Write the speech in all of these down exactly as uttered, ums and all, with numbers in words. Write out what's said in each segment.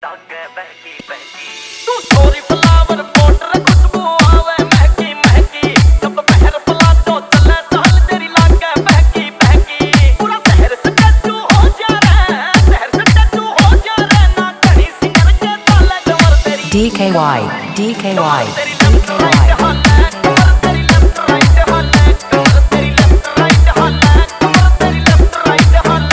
लागे बहकी बहकी तू छोरी फ्लावर मोटर खुशबू आवे महकी महकी जब बहर फला तो चले चाल तेरी लागे बहकी बहकी पूरा शहर से टचू हो जा रे शहर से टचू हो जा रे ना कहीं सिंगर के ताले कमर तेरी D K Y D K Y तेरी D left K right Y हाले कमर तेरी लेफ्ट राइट हाले कमर तेरी लेफ्ट राइट हाले कमर तेरी लेफ्ट राइट हाले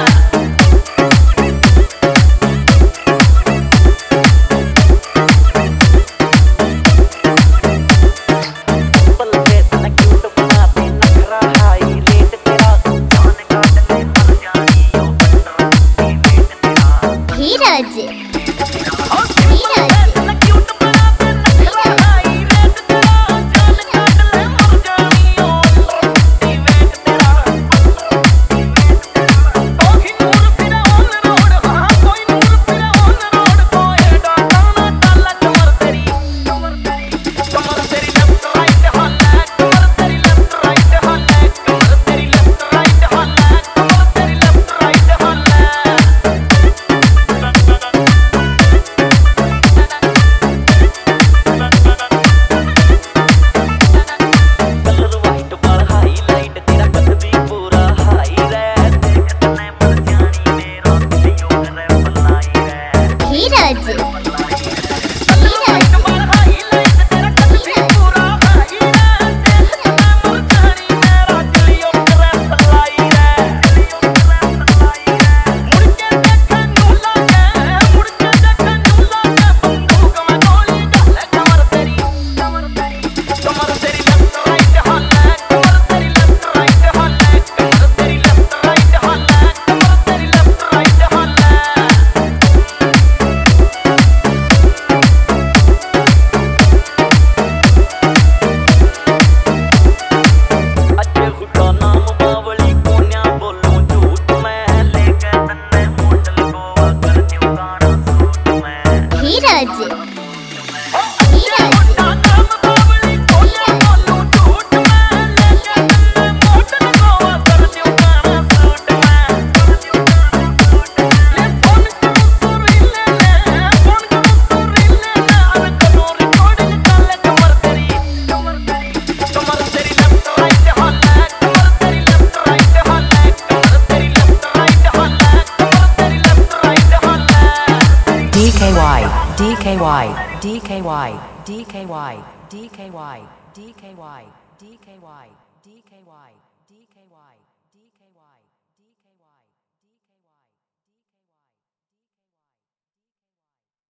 D K Y D K Y D K Y D K Y D K Y D K Y D K Y